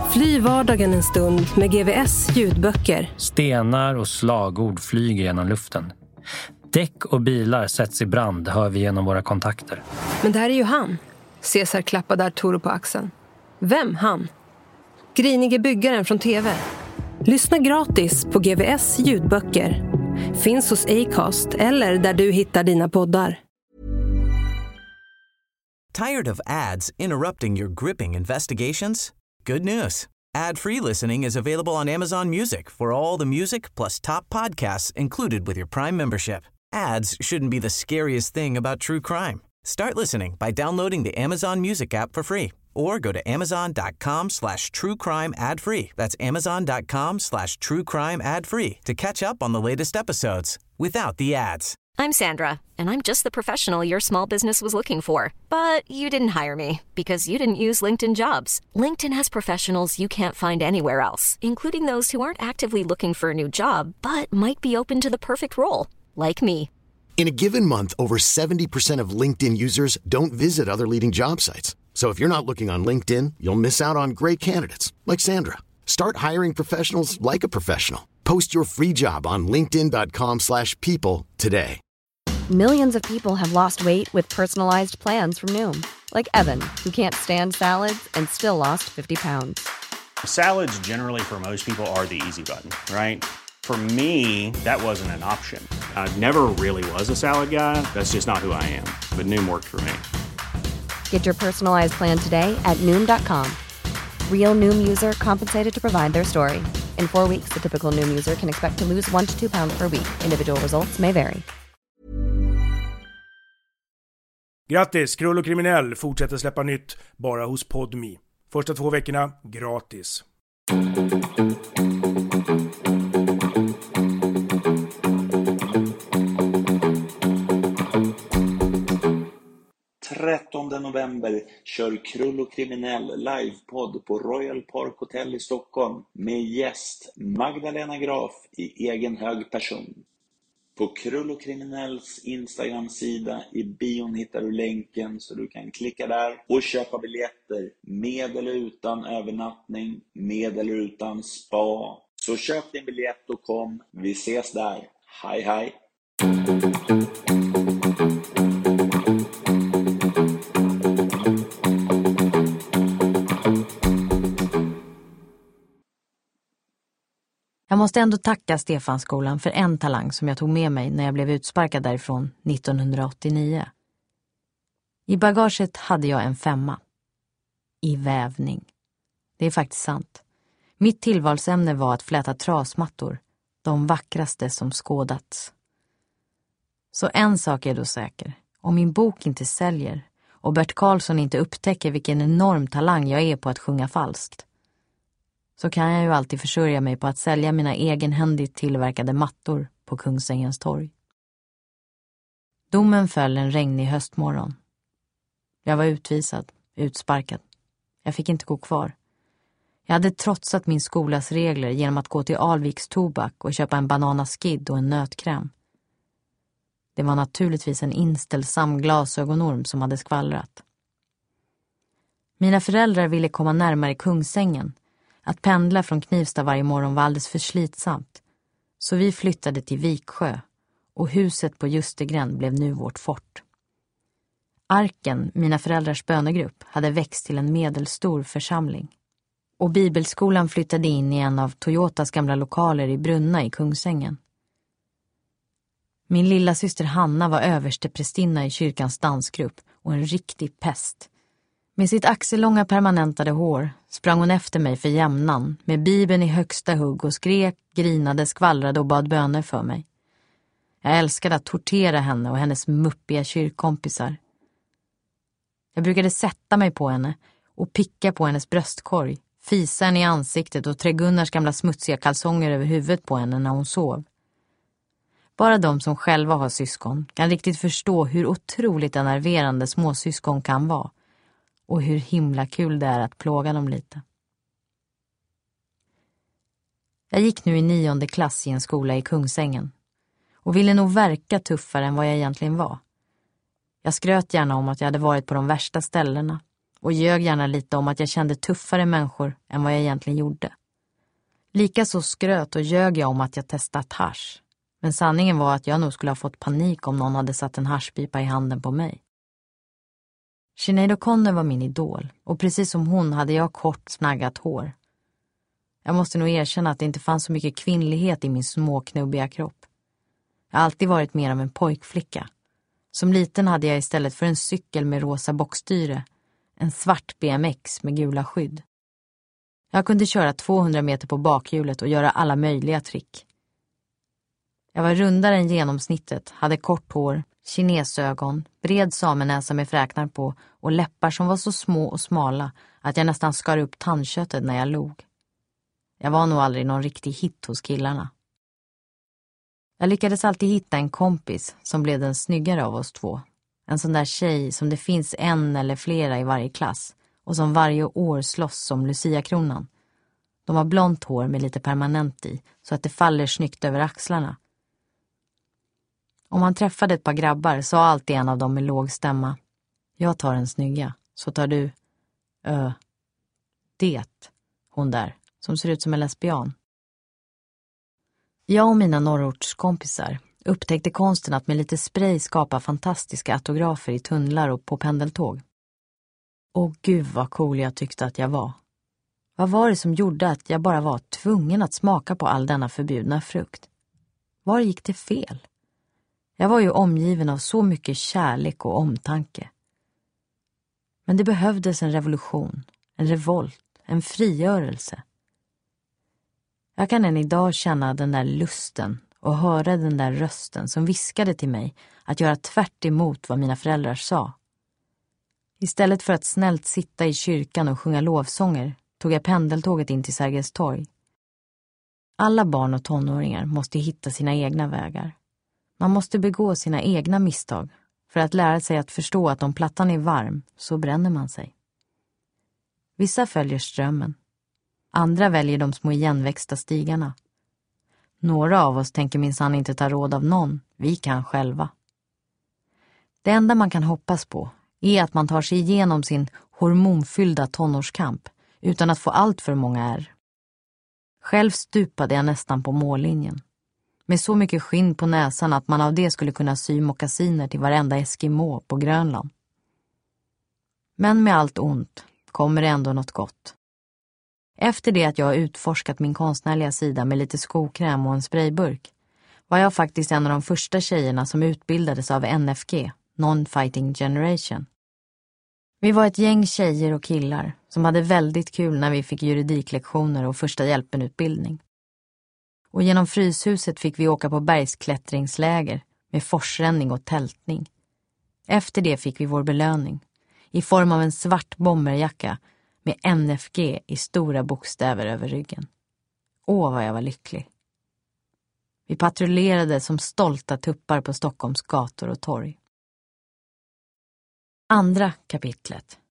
Fly vardagen en stund med GVS ljudböcker. Stenar och slagord flyger genom luften. Däck och bilar sätts i brand, hör vi genom våra kontakter. Men det här är ju han. Cesar klappade Arturo på axeln. Vem han? Grinige byggaren från TV. Lyssna gratis på GVS ljudböcker. Finns hos Acast eller där du hittar dina poddar. Tired of ads interrupting your gripping investigations? Good news. Ad-free listening is available on Amazon Music for all the music plus top podcasts included with your Prime membership. Ads shouldn't be the scariest thing about true crime. Start listening by downloading the Amazon Music app for free or go to amazon.com/truecrime ad-free. That's amazon.com/truecrime ad-free to catch up on the latest episodes without the ads. I'm Sandra, and I'm just the professional your small business was looking for. But you didn't hire me because you didn't use LinkedIn Jobs. LinkedIn has professionals you can't find anywhere else, including those who aren't actively looking for a new job, but might be open to the perfect role, like me. In a given month, over 70% of LinkedIn users don't visit other leading job sites. So if you're not looking on LinkedIn, you'll miss out on great candidates like Sandra. Start hiring professionals like a professional. Post your free job on linkedin.com/people today. Millions of people have lost weight with personalized plans from Noom. Like Evan, who can't stand salads and still lost 50 pounds. Salads generally for most people are the easy button, right? For me, that wasn't an option. I never really was a salad guy. That's just not who I am. But Noom worked for me. Get your personalized plan today at Noom.com. Real Noom user compensated to provide their story. In 4 weeks, the typical Noom user can expect to lose 1 to 2 pounds per week. Individual results may vary. Grattis, Krull och Kriminell fortsätter släppa nytt bara hos Podme. Första 2 veckorna gratis. November kör Krull och Kriminell livepodd på Royal Park Hotel i Stockholm med gäst Magdalena Graf i egen hög person. På Krull och Kriminells Instagram-sida i bion hittar du länken så du kan klicka där och köpa biljetter med eller utan övernattning, med eller utan spa. Så köp din biljett och kom, vi ses där. Hej hej! Jag måste ändå tacka Stefanskolan för en talang som jag tog med mig när jag blev utsparkad därifrån 1989. I bagaget hade jag en 5 i vävning. Det är faktiskt sant. Mitt tillvalsämne var att fläta trasmattor, de vackraste som skådats. Så en sak är då säker. Om min bok inte säljer och Bert Karlsson inte upptäcker vilken enorm talang jag är på att sjunga falskt, så kan jag ju alltid försörja mig på att sälja mina egenhändigt tillverkade mattor på Kungsängens torg. Domen föll en regnig höstmorgon. Jag var utvisad, utsparkad. Jag fick inte gå kvar. Jag hade trotsat min skolas regler genom att gå till Alviks tobak och köpa en bananaskid och en nötkräm. Det var naturligtvis en inställsam glasögonorm som hade skvallrat. Mina föräldrar ville komma närmare Kungsängen. Att pendla från Knivsta varje morgon var alldeles för slitsamt. Så vi flyttade till Viksjö och huset på Justegränd blev nu vårt fort. Arken, mina föräldrars bönegrupp, hade växt till en medelstor församling. Och bibelskolan flyttade in i en av Toyotas gamla lokaler i Brunna i Kungsängen. Min lilla syster Hanna var överste prästinna i kyrkans dansgrupp och en riktig pest. Med sitt axellånga permanentade hår sprang hon efter mig för jämnan med bibeln i högsta hugg och skrek, grinade, skvallrade och bad böner för mig. Jag älskade att tortera henne och hennes muppiga kyrkkompisar. Jag brukade sätta mig på henne och picka på hennes bröstkorg, fisa henne i ansiktet och trä Gunnars gamla smutsiga kalsonger över huvudet på henne när hon sov. Bara de som själva har syskon kan riktigt förstå hur otroligt enerverande småsyskon kan vara. Och hur himla kul det är att plåga dem lite. Jag gick nu i 9:e klass i en skola i Kungsängen. Och ville nog verka tuffare än vad jag egentligen var. Jag skröt gärna om att jag hade varit på de värsta ställena. och ljög gärna lite om att jag kände tuffare människor än vad jag egentligen gjorde. Likaså skröt och ljög jag om att jag testat hasch. Men sanningen var att jag nog skulle ha fått panik om någon hade satt en haschpipa i handen på mig. Sinéad O'Connor var min idol och precis som hon hade jag kort snaggat hår. Jag måste nog erkänna att det inte fanns så mycket kvinnlighet i min småknubbiga kropp. Jag har alltid varit mer av en pojkflicka. Som liten hade jag istället för en cykel med rosa bockstyre en svart BMX med gula skydd. Jag kunde köra 200 meter på bakhjulet och göra alla möjliga trick. Jag var rundare än genomsnittet, hade kort hår, kinesögon, bred samenäsa med fräknar på och läppar som var så små och smala att jag nästan skar upp tandköttet när jag log. Jag var nog aldrig någon riktig hit hos killarna. Jag lyckades alltid hitta en kompis som blev den snyggare av oss två. En sån där tjej som det finns en eller flera i varje klass och som varje år slåss som Lucia-kronan. De har blont hår med lite permanent i så att det faller snyggt över axlarna. Om man träffade ett par grabbar sa alltid en av dem med låg stämma: jag tar en snygga, så tar du det, hon där, som ser ut som en lesbian. Jag och mina norrortskompisar upptäckte konsten att med lite spray skapa fantastiska autografer i tunnlar och på pendeltåg. Åh gud vad cool jag tyckte att jag var. Vad var det som gjorde att jag bara var tvungen att smaka på all denna förbjudna frukt? Var gick det fel? Jag var ju omgiven av så mycket kärlek och omtanke. Men det behövdes en revolution, en revolt, en frigörelse. Jag kan än idag känna den där lusten och höra den där rösten som viskade till mig att göra tvärt emot vad mina föräldrar sa. Istället för att snällt sitta i kyrkan och sjunga lovsånger tog jag pendeltåget in till Sergels torg. Alla barn och tonåringar måste hitta sina egna vägar. Man måste begå sina egna misstag för att lära sig att förstå att om plattan är varm så bränner man sig. Vissa följer strömmen. Andra väljer de små igenväxta stigarna. Några av oss tänker minsann inte ta råd av någon, vi kan själva. Det enda man kan hoppas på är att man tar sig igenom sin hormonfyllda tonårskamp utan att få allt för många ärr. Själv stupade jag nästan på mållinjen. Med så mycket skinn på näsan att man av det skulle kunna sy mockasiner till varenda eskimo på Grönland. Men med allt ont kommer det ändå något gott. Efter det att jag har utforskat min konstnärliga sida med lite skokräm och en sprayburk var jag faktiskt en av de första tjejerna som utbildades av NFG, Non-Fighting Generation. Vi var ett gäng tjejer och killar som hade väldigt kul när vi fick juridiklektioner och första hjälpen-utbildning. Och genom Fryshuset fick vi åka på bergsklättringsläger med forsränning och tältning. Efter det fick vi vår belöning i form av en svart bomberjacka med NFG i stora bokstäver över ryggen. Åh, vad jag var lycklig. Vi patrullerade som stolta tuppar på Stockholms gator och torg. Andra kapitlet.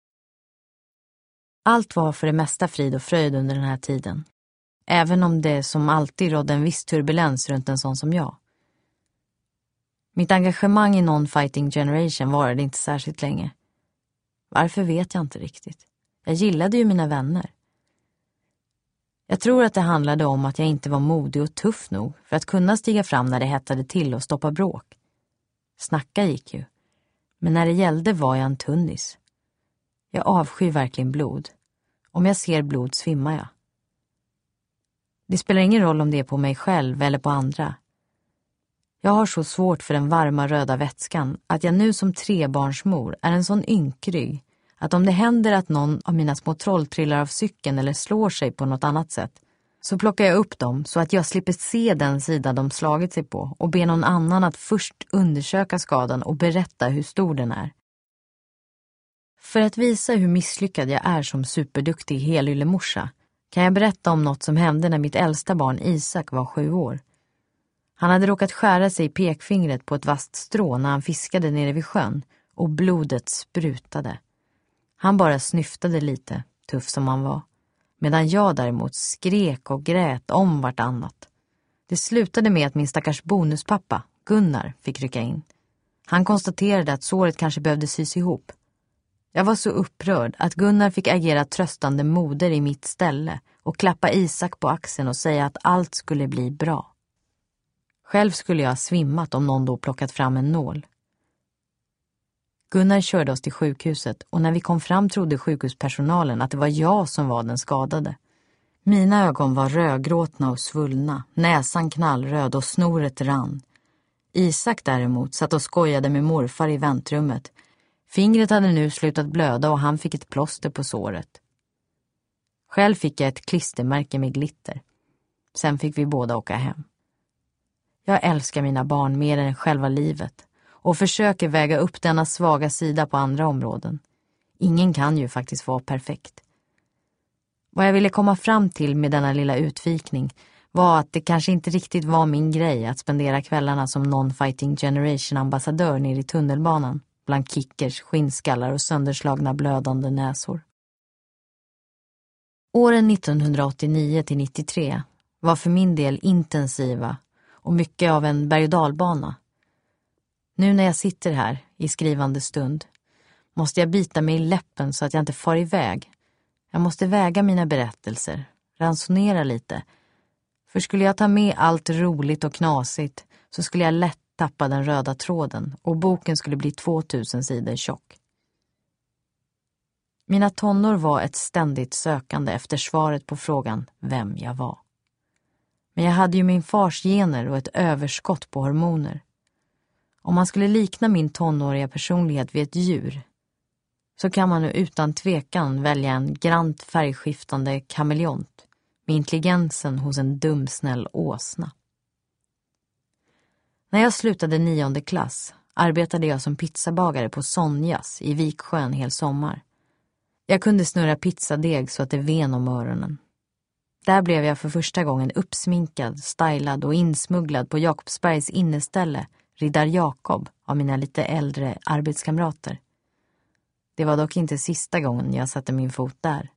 Allt var för det mesta frid och fröjd under den här tiden. Även om det som alltid rådde en viss turbulens runt en sån som jag. Mitt engagemang i Non-Fighting Generation varade inte särskilt länge. Varför vet jag inte riktigt. Jag gillade ju mina vänner. Jag tror att det handlade om att jag inte var modig och tuff nog för att kunna stiga fram när det hettade till och stoppa bråk. Snacka gick ju. Men när det gällde var jag en tunnis. Jag avskyr verkligen blod. Om jag ser blod svimmar jag. Det spelar ingen roll om det är på mig själv eller på andra. Jag har så svårt för den varma röda vätskan att jag nu som trebarnsmor är en sån ynkrygg att om det händer att någon av mina små troll trillar av cykeln eller slår sig på något annat sätt så plockar jag upp dem så att jag slipper se den sida de slagit sig på och ber någon annan att först undersöka skadan och berätta hur stor den är. För att visa hur misslyckad jag är som superduktig helyllemorsa kan jag berätta om något som hände när mitt äldsta barn Isak var 7 år. Han hade råkat skära sig i pekfingret på ett vasst strå när han fiskade nere vid sjön och blodet sprutade. Han bara snyftade lite, tuff som han var. Medan jag däremot skrek och grät om vartannat. Det slutade med att min stackars bonuspappa, Gunnar, fick rycka in. Han konstaterade att såret kanske behövde sys ihop. Jag var så upprörd att Gunnar fick agera tröstande moder i mitt ställe och klappa Isak på axeln och säga att allt skulle bli bra. Själv skulle jag ha svimmat om någon då plockat fram en nål. Gunnar körde oss till sjukhuset och när vi kom fram trodde sjukhuspersonalen att det var jag som var den skadade. Mina ögon var rödgråtna och svullna, näsan knallröd och snoret rann. Isak däremot satt och skojade med morfar i väntrummet. Fingret hade nu slutat blöda och han fick ett plåster på såret. Själv fick jag ett klistermärke med glitter. Sen fick vi båda åka hem. Jag älskar mina barn mer än själva livet och försöker väga upp denna svaga sida på andra områden. Ingen kan ju faktiskt vara perfekt. Vad jag ville komma fram till med denna lilla utvikning var att det kanske inte riktigt var min grej att spendera kvällarna som non-fighting generation-ambassadör nere i tunnelbanan bland kickers, skinnskallar och sönderslagna blödande näsor. Åren 1989-93 var för min del intensiva och mycket av en berg- och dalbana. Nu när jag sitter här i skrivande stund måste jag bita mig i läppen så att jag inte far iväg. Jag måste väga mina berättelser, ransonera lite. För skulle jag ta med allt roligt och knasigt så skulle jag lätt tappa den röda tråden och boken skulle bli 2000 sidor tjock. Mina tonår var ett ständigt sökande efter svaret på frågan vem jag var. Men jag hade ju min fars gener och ett överskott på hormoner. Om man skulle likna min tonåriga personlighet vid ett djur så kan man nu utan tvekan välja en grant färgskiftande kameleont med intelligensen hos en dumsnäll åsna. När jag slutade 9:e klass arbetade jag som pizzabagare på Sonjas i Viksjö en hel sommar. Jag kunde snurra pizzadeg så att det ven om öronen. Där blev jag för första gången uppsminkad, stylad och insmugglad på Jakobsbergs inneställe, Riddar Jakob, av mina lite äldre arbetskamrater. Det var dock inte sista gången jag satte min fot där.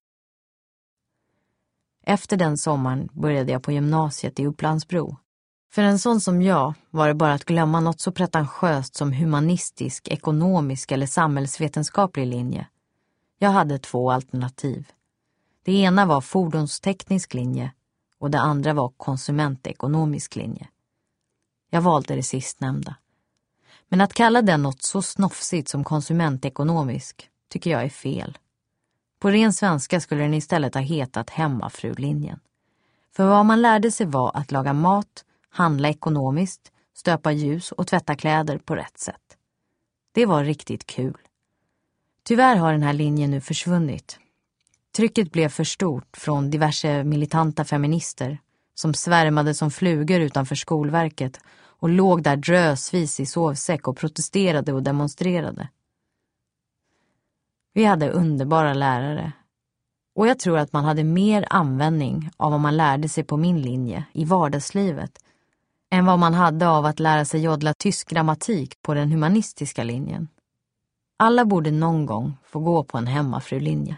Efter den sommaren började jag på gymnasiet i Upplandsbro. För en sån som jag var det bara att glömma något så pretentiöst som humanistisk, ekonomisk eller samhällsvetenskaplig linje. Jag hade 2 alternativ. Det ena var fordonsteknisk linje och det andra var konsumentekonomisk linje. Jag valde det sistnämnda. Men att kalla den något så snofsigt som konsumentekonomisk tycker jag är fel. På ren svenska skulle den istället ha hetat hemmafrulinjen. För vad man lärde sig var att laga mat, handla ekonomiskt, stöpa ljus och tvätta kläder på rätt sätt. Det var riktigt kul. Tyvärr har den här linjen nu försvunnit. Trycket blev för stort från diverse militanta feminister som svärmade som flugor utanför Skolverket och låg där drösvis i sovsäck och protesterade och demonstrerade. Vi hade underbara lärare och jag tror att man hade mer användning av vad man lärde sig på min linje i vardagslivet än vad man hade av att lära sig joddla tysk grammatik på den humanistiska linjen. Alla borde någon gång få gå på en hemmafrulinje.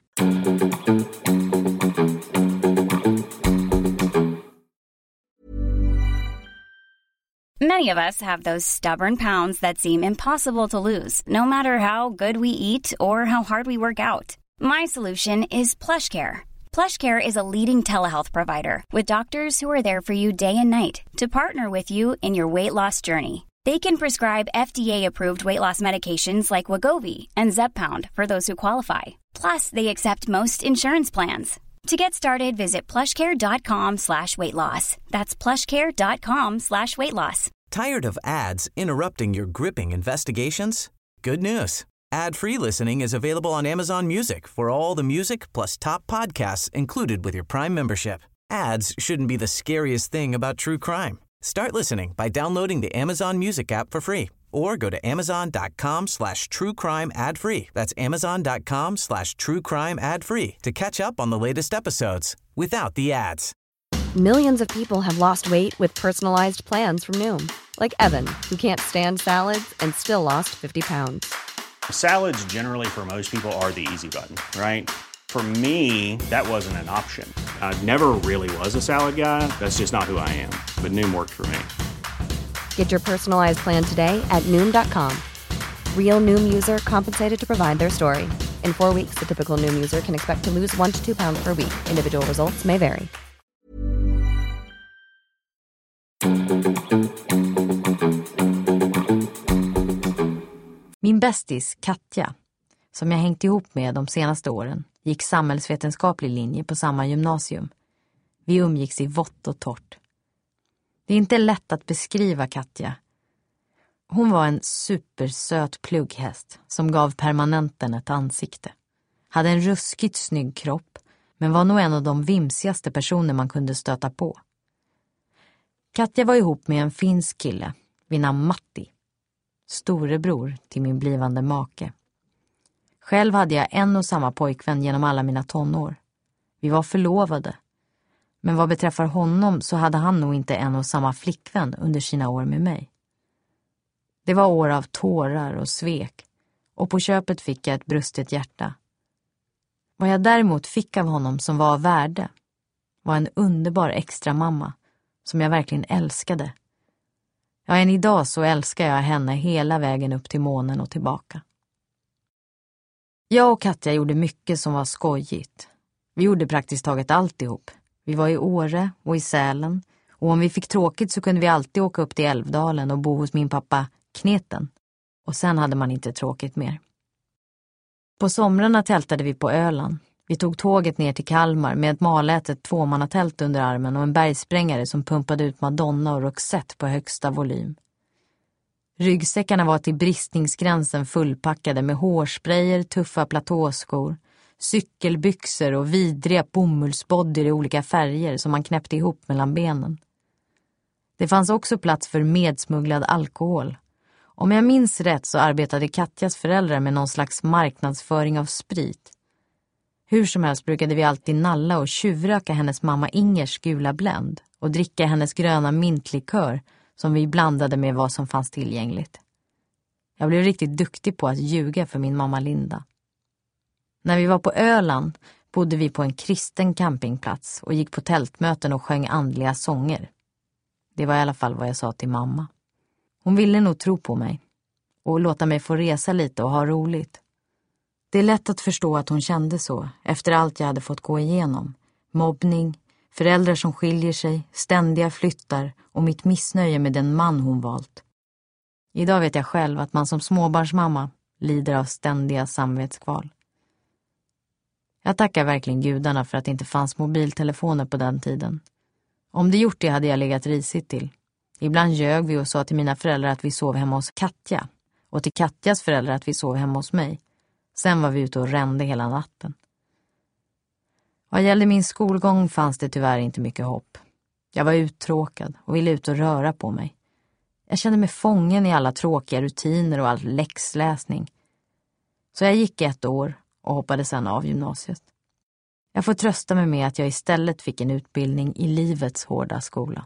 Many of us have those stubborn pounds that seem impossible to lose, no matter how good we eat or how hard we work out. My solution is PlushCare. PlushCare is a leading telehealth provider with doctors who are there for you day and night to partner with you in your weight loss journey. They can prescribe FDA-approved weight loss medications like Wegovy and Zepbound for those who qualify. Plus, they accept most insurance plans. To get started, visit plushcare.com/weightloss. That's plushcare.com/weightloss. Tired of ads interrupting your gripping investigations? Good news. Ad-free listening is available on Amazon Music for all the music plus top podcasts included with your Prime membership. Ads shouldn't be the scariest thing about true crime. Start listening by downloading the Amazon Music app for free or go to amazon.com/truecrime ad-free. That's amazon.com/truecrime ad-free to catch up on the latest episodes without the ads. Millions of people have lost weight with personalized plans from Noom. Like Evan, who can't stand salads and still lost 50 pounds. Salads generally for most people are the easy button, right? For me, that wasn't an option. I never really was a salad guy. That's just not who I am. But Noom worked for me. Get your personalized plan today at Noom.com. Real Noom user compensated to provide their story. In 4 weeks, the typical Noom user can expect to lose 1 to 2 pounds per week. Individual results may vary. Min bästis Katja, som jag hängt ihop med de senaste åren, gick samhällsvetenskaplig linje på samma gymnasium. Vi umgicks i vått och torrt. Det är inte lätt att beskriva Katja. Hon var en supersöt plugghäst som gav permanenten ett ansikte. Hade en ruskigt snygg kropp, men var nog en av de vimsigaste personer man kunde stöta på. Katja var ihop med en finsk kille vid namn Matti. Storebror till min blivande make. Själv hade jag en och samma pojkvän genom alla mina tonår. Vi var förlovade. Men vad beträffar honom så hade han nog inte en och samma flickvän under sina år med mig. Det var år av tårar och svek, och på köpet fick jag ett brustet hjärta. Vad jag däremot fick av honom som var av värde var en underbar extra mamma som jag verkligen älskade. Ja, än idag så älskar jag henne hela vägen upp till månen och tillbaka. Jag och Katja gjorde mycket som var skojigt. Vi gjorde praktiskt taget allt ihop. Vi var i Åre och i Sälen, och om vi fick tråkigt så kunde vi alltid åka upp till Älvdalen och bo hos min pappa Kneten. Och sen hade man inte tråkigt mer. På somrarna tältade vi på Öland. Vi tog tåget ner till Kalmar med ett malätet tvåmannatält under armen och en bergsprängare som pumpade ut Madonna och Roxette på högsta volym. Ryggsäckarna var till bristningsgränsen fullpackade med hårsprayer, tuffa platåskor, cykelbyxor och vidriga bomullsbodyer i olika färger som man knäppte ihop mellan benen. Det fanns också plats för medsmugglad alkohol. Om jag minns rätt så arbetade Katjas föräldrar med någon slags marknadsföring av sprit. Hur som helst brukade vi alltid nalla och tjuvröka hennes mamma Ingers gula Blend och dricka hennes gröna mintlikör som vi blandade med vad som fanns tillgängligt. Jag blev riktigt duktig på att ljuga för min mamma Linda. När vi var på Öland bodde vi på en kristen campingplats och gick på tältmöten och sjöng andliga sånger. Det var i alla fall vad jag sa till mamma. Hon ville nog tro på mig och låta mig få resa lite och ha roligt. Det är lätt att förstå att hon kände så efter allt jag hade fått gå igenom. Mobbning, föräldrar som skiljer sig, ständiga flyttar och mitt missnöje med den man hon valt. Idag vet jag själv att man som småbarnsmamma lider av ständiga samvetskval. Jag tackar verkligen gudarna för att det inte fanns mobiltelefoner på den tiden. Om det gjort det hade jag legat risigt till. Ibland ljög vi och sa till mina föräldrar att vi sov hemma hos Katja och till Katjas föräldrar att vi sov hemma hos mig. Sen var vi ute och rände hela natten. Vad gällde min skolgång fanns det tyvärr inte mycket hopp. Jag var uttråkad och ville ut och röra på mig. Jag kände mig fången i alla tråkiga rutiner och all läxläsning. Så jag gick 1 år och hoppade sedan av gymnasiet. Jag får trösta mig med att jag istället fick en utbildning i livets hårda skola.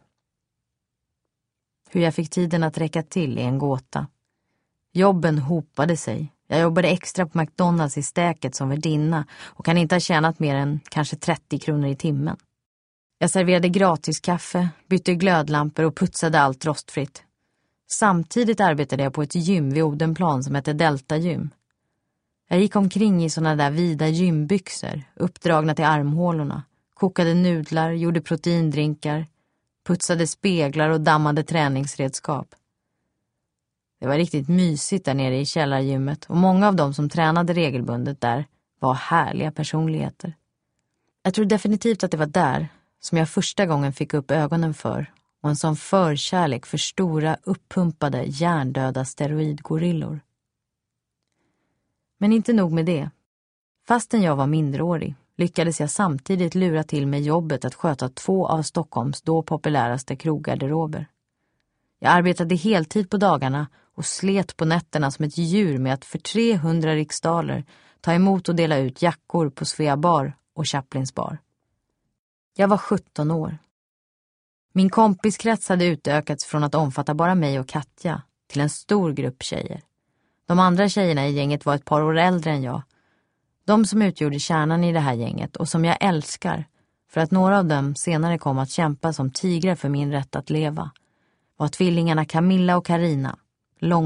Hur jag fick tiden att räcka till är en gåta. Jobben hopade sig. Jag jobbade extra på McDonalds i Stäket som värdinna och kan inte ha tjänat mer än kanske 30 kronor i timmen. Jag serverade gratis kaffe, bytte glödlampor och putsade allt rostfritt. Samtidigt arbetade jag på ett gym vid Odenplan som hette Delta Gym. Jag gick omkring i såna där vida gymbyxor, uppdragna till armhålorna, kokade nudlar, gjorde proteindrinkar, putsade speglar och dammade träningsredskap. Det var riktigt mysigt där nere i källargymmet och många av dem som tränade regelbundet där var härliga personligheter. Jag tror definitivt att det var där som jag första gången fick upp ögonen för och en sån förkärlek för stora, uppumpade, hjärndöda steroidgorillor. Men inte nog med det. Fastän jag var minderårig lyckades jag samtidigt lura till mig jobbet att sköta 2 av Stockholms då populäraste kroggarderober. Jag arbetade heltid på dagarna och slet på nätterna som ett djur med att för 300 riksdaler ta emot och dela ut jackor på Svea bar och Chaplins bar. Jag var 17 år. Min kompiskrets hade utökats från att omfatta bara mig och Katja till en stor grupp tjejer. De andra tjejerna i gänget var ett par år äldre än jag. De som utgjorde kärnan i det här gänget och som jag älskar, för att några av dem senare kom att kämpa som tigrar för min rätt att leva, var tvillingarna Camilla och Karina. Långa,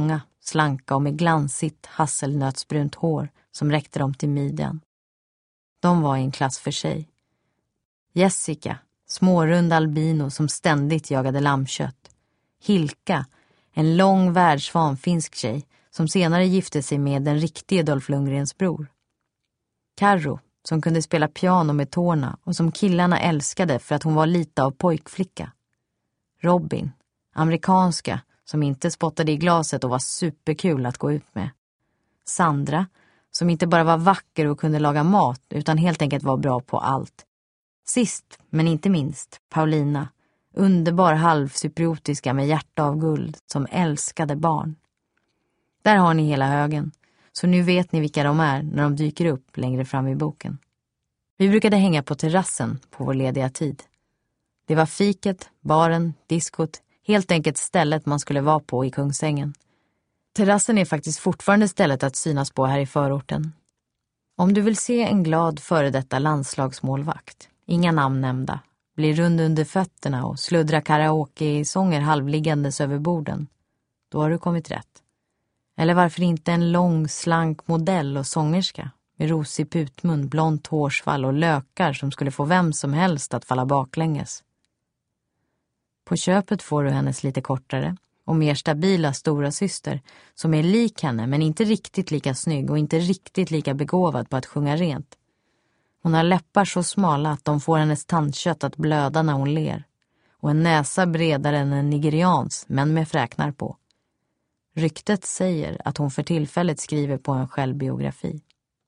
slanka och med glansigt hasselnötsbrunt hår som räckte dem till midjan. De var i en klass för sig. Jessica, smårund albino som ständigt jagade lammkött. Hilka, en lång världsvan finsk tjej som senare gifte sig med den riktige Dolph Lundgrens bror. Karro, som kunde spela piano med tårna och som killarna älskade för att hon var lite av pojkflicka. Robin, amerikanska, som inte spottade i glaset och var superkul att gå ut med. Sandra, som inte bara var vacker och kunde laga mat utan helt enkelt var bra på allt. Sist, men inte minst, Paulina, underbar halvcypriotiska med hjärta av guld som älskade barn. Där har ni hela högen, så nu vet ni vilka de är när de dyker upp längre fram i boken. Vi brukade hänga på terrassen på vår lediga tid. Det var fiket, baren, diskot, helt enkelt stället man skulle vara på i Kungsängen. Terrassen är faktiskt fortfarande stället att synas på här i förorten. Om du vill se en glad före detta landslagsmålvakt, inga namn nämnda, blir rund under fötterna och sluddra karaoke i sånger halvliggandes över borden, då har du kommit rätt. Eller varför inte en lång, slank modell och sångerska med rosig putmun, blont hårsvall och lökar som skulle få vem som helst att falla baklänges. På köpet får du hennes lite kortare och mer stabila stora syster som är lik henne men inte riktigt lika snygg och inte riktigt lika begåvad på att sjunga rent. Hon har läppar så smala att de får hennes tandkött att blöda när hon ler och en näsa bredare än en nigerians men med fräknar på. Ryktet säger att hon för tillfället skriver på en självbiografi.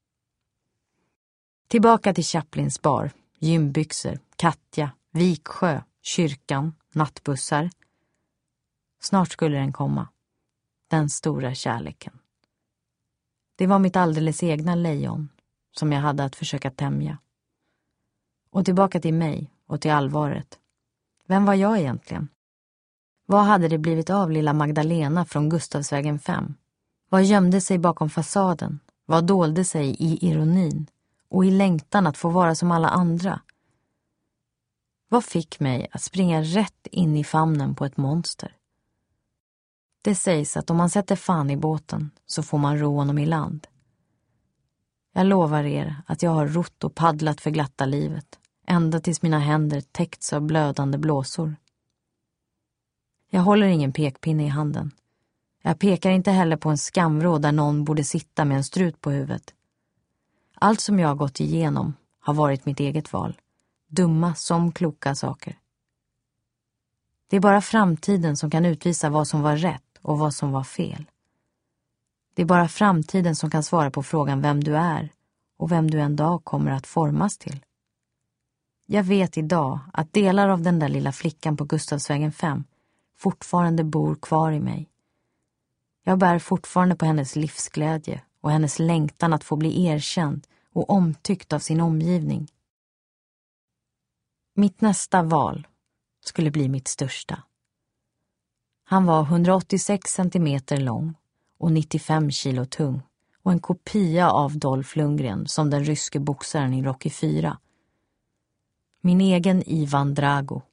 Tillbaka till Chaplins bar, gymbyxor, Katja, Viksjö, kyrkan, nattbussar. Snart skulle den komma. Den stora kärleken. Det var mitt alldeles egna lejon som jag hade att försöka tämja. Och tillbaka till mig och till allvaret. Vem var jag egentligen? Vad hade det blivit av lilla Magdalena från Gustavsvägen 5? Vad gömde sig bakom fasaden? Vad dolde sig i ironin? Och i längtan att få vara som alla andra? Vad fick mig att springa rätt in i famnen på ett monster? Det sägs att om man sätter fan i båten så får man ro honom i land. Jag lovar er att jag har rott och paddlat för glatta livet, ända tills mina händer täckts av blödande blåsor. Jag håller ingen pekpinne i handen. Jag pekar inte heller på en skamvrå där någon borde sitta med en strut på huvudet. Allt som jag har gått igenom har varit mitt eget val. Dumma som kloka saker. Det är bara framtiden som kan utvisa vad som var rätt och vad som var fel. Det är bara framtiden som kan svara på frågan vem du är och vem du en dag kommer att formas till. Jag vet idag att delar av den där lilla flickan på Gustavsvägen 5 fortfarande bor kvar i mig. Jag bär fortfarande på hennes livsglädje och hennes längtan att få bli erkänd och omtyckt av sin omgivning. Mitt nästa val skulle bli mitt största. Han var 186 centimeter lång och 95 kilo tung och en kopia av Dolph Lundgren som den ryske boxaren i Rocky 4. Min egen Ivan Drago.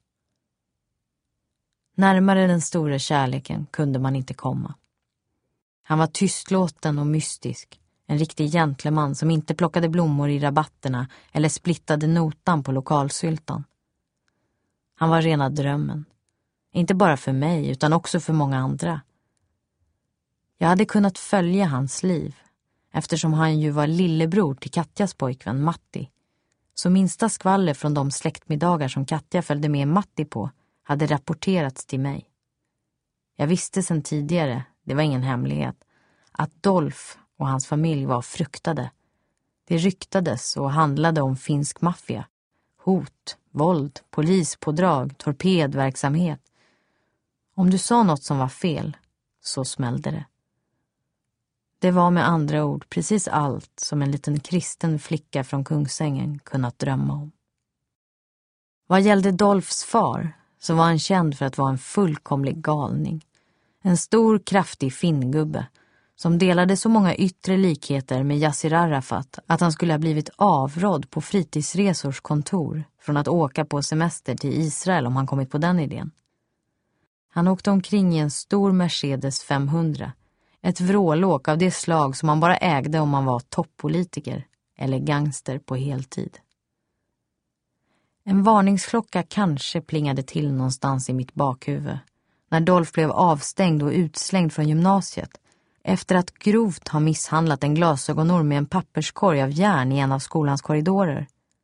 Närmare den stora kärleken kunde man inte komma. Han var tystlåten och mystisk. En riktig gentleman som inte plockade blommor i rabatterna eller splittade notan på lokalsyltan. Han var rena drömmen. Inte bara för mig utan också för många andra. Jag hade kunnat följa hans liv eftersom han ju var lillebror till Katjas pojkvän Matti. Så minsta skvaller från de släktmiddagar som Katja följde med Matti på hade rapporterats till mig. Jag visste sedan tidigare, det var ingen hemlighet, att Dolph och hans familj var fruktade. Det ryktades och handlade om finsk maffia. Hot, våld, polispådrag, torpedverksamhet. Om du sa något som var fel, så smällde det. Det var med andra ord precis allt som en liten kristen flicka från Kungsängen kunnat drömma om. Vad gällde Dolphs far så var han känd för att vara en fullkomlig galning. En stor, kraftig finngubbe som delade så många yttre likheter med Yassir Arafat att han skulle ha blivit avrådd på fritidsresors kontor från att åka på semester till Israel om han kommit på den idén. Han åkte omkring i en stor Mercedes 500, Ett vrålåk av det slag som man bara ägde om man var toppolitiker eller gangster på heltid. En varningsklocka kanske plingade till någonstans i mitt bakhuvud när Dolph blev avstängd och utslängd från gymnasiet efter att grovt ha misshandlat en glasögonorm med en papperskorg av järn i en av skolans korridorer.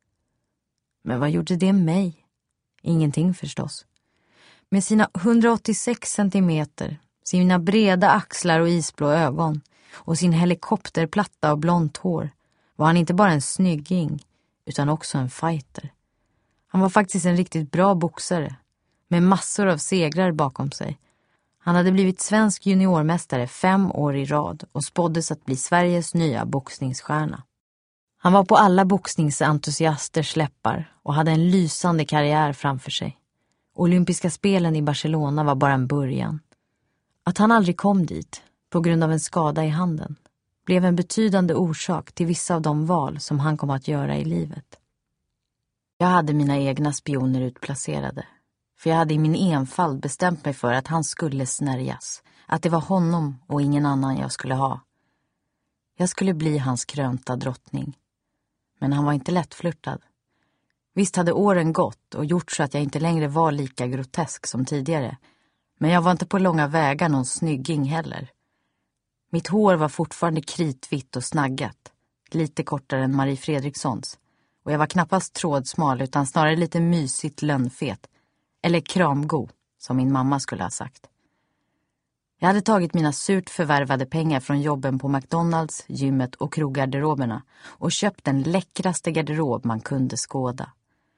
Men vad gjorde det mig? Ingenting förstås. Med sina 186 centimeter, sina breda axlar och isblå ögon och sin helikopterplatta och blont hår var han inte bara en snygging utan också en fighter. Han var faktiskt en riktigt bra boxare med massor av segrar bakom sig. Han hade blivit svensk juniormästare 5 år i rad och spåddes att bli Sveriges nya boxningsstjärna. Han var på alla boxningsentusiasters läppar och hade en lysande karriär framför sig. Olympiska spelen i Barcelona var bara en början. Att han aldrig kom dit på grund av en skada i handen blev en betydande orsak till vissa av de val som han kom att göra i livet. Jag hade mina egna spioner utplacerade, för jag hade i min enfald bestämt mig för att han skulle snärjas, att det var honom och ingen annan jag skulle ha. Jag skulle bli hans krönta drottning. Men han var inte lättflörtad. Visst hade åren gått och gjort så att jag inte längre var lika grotesk som tidigare, men jag var inte på långa vägar någon snygging heller. Mitt hår var fortfarande kritvitt och snaggat, lite kortare än Marie Fredrikssons. Och jag var knappast trådsmal utan snarare lite mysigt lönnfet. Eller kramgo, som min mamma skulle ha sagt. Jag hade tagit mina surt förvärvade pengar från jobben på McDonalds, gymmet och kroggarderoberna och köpt den läckraste garderob man kunde skåda.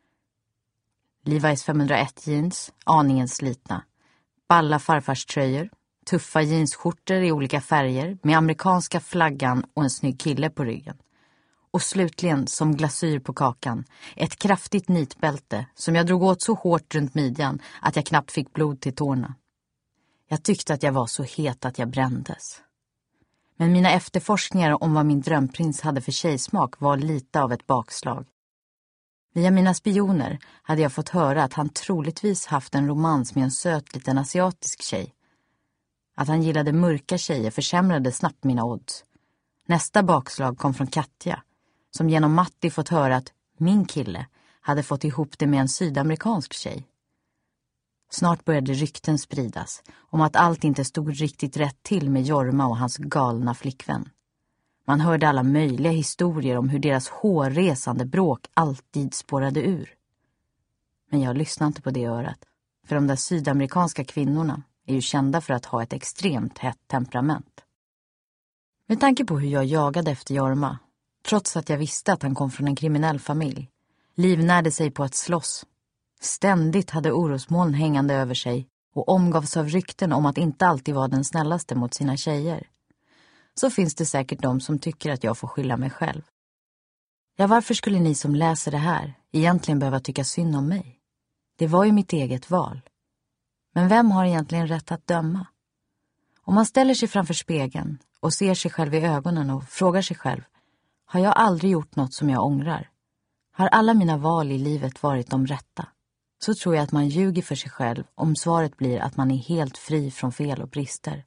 Levi's 501 jeans, aningen slitna. Balla farfarströjor, tuffa jeansskjortor i olika färger med amerikanska flaggan och en snygg kille på ryggen. Och slutligen, som glasyr på kakan, ett kraftigt nitbälte som jag drog åt så hårt runt midjan att jag knappt fick blod till tårna. Jag tyckte att jag var så het att jag brändes. Men mina efterforskningar om vad min drömprins hade för tjejsmak var lite av ett bakslag. Via mina spioner hade jag fått höra att han troligtvis haft en romans med en söt liten asiatisk tjej. Att han gillade mörka tjejer försämrade snabbt mina odds. Nästa bakslag kom från Katja, som genom Matti fått höra att min kille hade fått ihop det med en sydamerikansk tjej. Snart började rykten spridas om att allt inte stod riktigt rätt till med Jorma och hans galna flickvän. Man hörde alla möjliga historier om hur deras hårresande bråk alltid spårade ur. Men jag lyssnade inte på det örat, för de där sydamerikanska kvinnorna är ju kända för att ha ett extremt hett temperament. Med tanke på hur jag jagade efter Jorma, trots att jag visste att han kom från en kriminell familj, livnärde sig på att slåss. Ständigt hade orosmoln hängande över sig och omgavs av rykten om att inte alltid vara den snällaste mot sina tjejer. Så finns det säkert de som tycker att jag får skylla mig själv. Ja, varför skulle ni som läser det här egentligen behöva tycka synd om mig? Det var ju mitt eget val. Men vem har egentligen rätt att döma? Om man ställer sig framför spegeln och ser sig själv i ögonen och frågar sig själv, har jag aldrig gjort något som jag ångrar? Har alla mina val i livet varit de rätta? Så tror jag att man ljuger för sig själv om svaret blir att man är helt fri från fel och brister.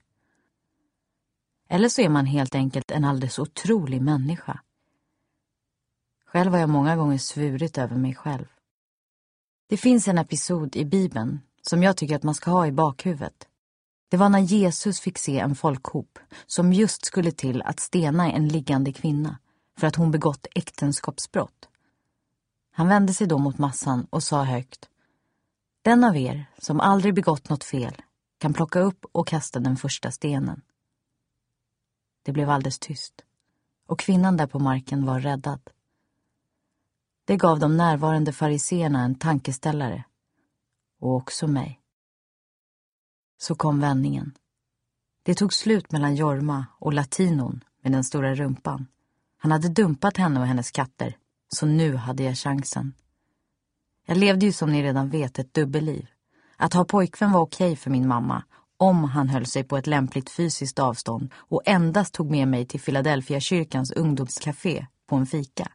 Eller så är man helt enkelt en alldeles otrolig människa. Själv har jag många gånger svurit över mig själv. Det finns en episod i Bibeln som jag tycker att man ska ha i bakhuvudet. Det var när Jesus fick se en folkhop som just skulle till att stena en liggande kvinna för att hon begått äktenskapsbrott. Han vände sig då mot massan och sa högt: den av er som aldrig begått något fel kan plocka upp och kasta den första stenen. Det blev alldeles tyst och kvinnan där på marken var räddad. Det gav de närvarande fariseerna en tankeställare och också mig. Så kom vändningen. Det tog slut mellan Jorma och latinon med den stora rumpan. Han hade dumpat henne och hennes katter, så nu hade jag chansen. Jag levde ju som ni redan vet ett dubbelliv. Att ha pojkvän var okej för min mamma om han höll sig på ett lämpligt fysiskt avstånd och endast tog med mig till Philadelphia kyrkans ungdomscafé på en fika.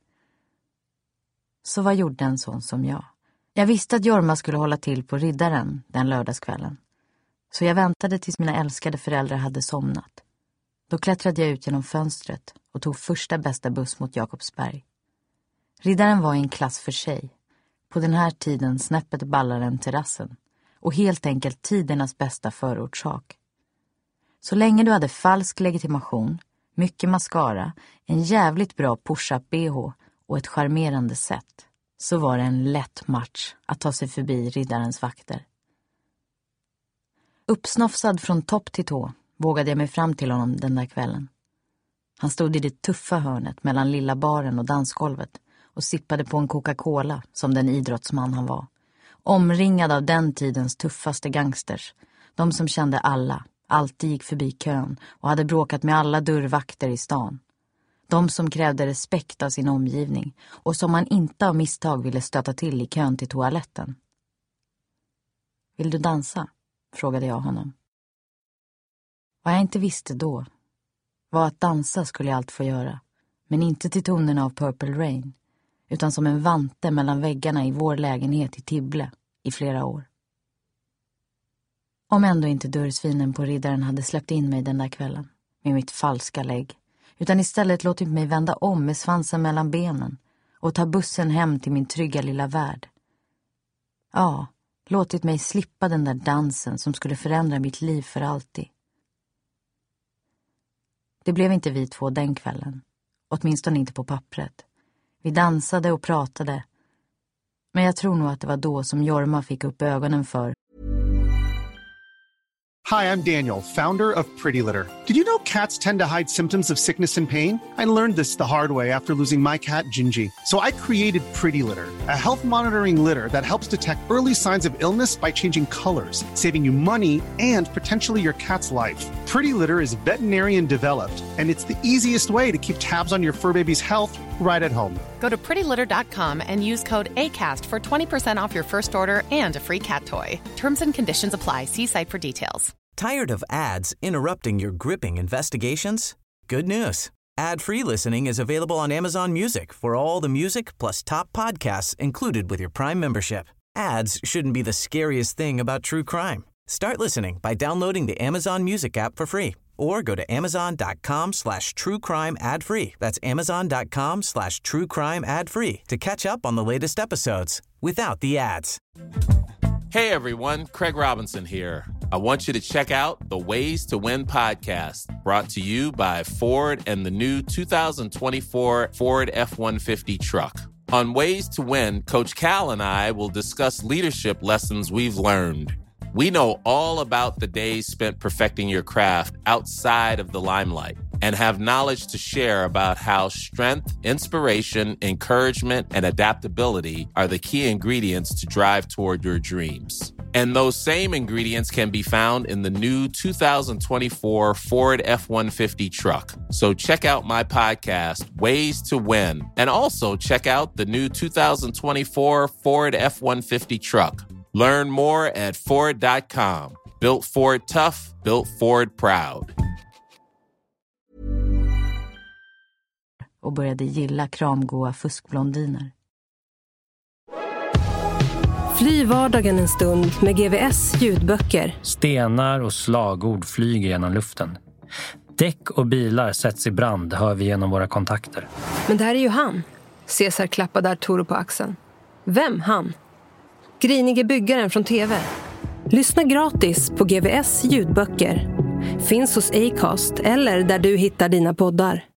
Så vad gjorde en sån som jag? Jag visste att Jorma skulle hålla till på Riddaren den lördagskvällen. Så jag väntade tills mina älskade föräldrar hade somnat. Då klättrade jag ut genom fönstret och tog första bästa buss mot Jakobsberg. Riddaren var i en klass för sig. På den här tiden snäppet ballare än terrassen. Och helt enkelt tidernas bästa förortsak. Så länge du hade falsk legitimation, mycket mascara, en jävligt bra push-up BH och ett charmerande sätt, så var det en lätt match att ta sig förbi riddarens vakter. Uppsnofsad från topp till tå vågade jag mig fram till honom den där kvällen. Han stod i det tuffa hörnet mellan lilla baren och dansgolvet och sippade på en Coca-Cola som den idrottsman han var. Omringad av den tidens tuffaste gangsters, de som kände alla, alltid gick förbi kön och hade bråkat med alla dörrvakter i stan. De som krävde respekt av sin omgivning och som man inte av misstag ville stöta till i kön till toaletten. Vill du dansa? Frågade jag honom. Vad jag inte visste då var att dansa skulle jag allt få göra, men inte till tonerna av Purple Rain, utan som en vante mellan väggarna i vår lägenhet i Tibble i flera år. Om ändå inte dörrsvinen på riddaren hade släppt in mig den där kvällen med mitt falska lägg, utan istället låtit mig vända om med svansen mellan benen och ta bussen hem till min trygga lilla värld. Ja, låtit mig slippa den där dansen som skulle förändra mitt liv för alltid. Det blev inte vi två den kvällen, åtminstone inte på pappret. Vi dansade och pratade, men jag tror nog att det var då som Jorma fick upp ögonen för. Hi, I'm Daniel, founder of Pretty Litter. Did you know cats tend to hide symptoms of sickness and pain? I learned this the hard way after losing my cat, Gingy. So I created Pretty Litter, a health monitoring litter that helps detect early signs of illness by changing colors, saving you money and potentially your cat's life. Pretty Litter is veterinarian developed, and it's the easiest way to keep tabs on your fur baby's health right at home. Go to prettylitter.com and use code ACAST for 20% off your first order and a free cat toy. Terms and conditions apply. See site for details. Tired of ads interrupting your gripping investigations? Good news. Ad-free listening is available on Amazon Music for all the music plus top podcasts included with your Prime membership. Ads shouldn't be the scariest thing about true crime. Start listening by downloading the Amazon Music app for free or go to amazon.com/truecrime ad-free. That's amazon.com/truecrime ad-free to catch up on the latest episodes without the ads. Hey everyone, Craig Robinson here. I want you to check out the Ways to Win podcast, brought to you by Ford and the new 2024 Ford F-150 truck. On Ways to Win, Coach Cal and I will discuss leadership lessons we've learned. We know all about the days spent perfecting your craft outside of the limelight and have knowledge to share about how strength, inspiration, encouragement, and adaptability are the key ingredients to drive toward your dreams. And those same ingredients can be found in the new 2024 Ford F-150 truck. So check out my podcast, Ways to Win, and also check out the new 2024 Ford F-150 truck. Learn more at Ford.com. Built Ford tough, built Ford proud. Och började gilla kramgoa fuskblondiner. Fly vardagen en stund med GVS ljudböcker. Stenar och slagord flyger genom luften. Däck och bilar sätts i brand, hör vi genom våra kontakter. Men det här är ju han. Cesar klappade Arturo på axeln. Vem han? Grinige byggaren från TV. Lyssna gratis på GVS ljudböcker. Finns hos Acast eller där du hittar dina poddar.